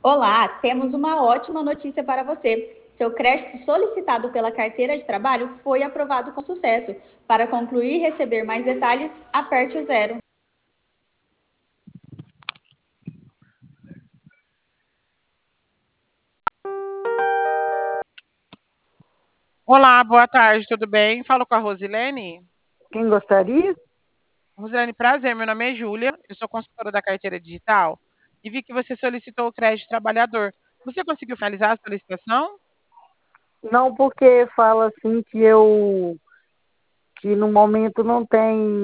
Olá, temos uma ótima notícia para você. Seu crédito solicitado pela carteira de trabalho foi aprovado com sucesso. Para concluir e receber mais detalhes, aperte o zero. Olá, boa tarde, tudo bem? Falo com a Rosilene. Quem gostaria? Rosilene, prazer, meu nome é Júlia, eu sou consultora da carteira digital e vi que você solicitou o crédito trabalhador. Você conseguiu finalizar a solicitação? Não, porque fala assim que no momento não tem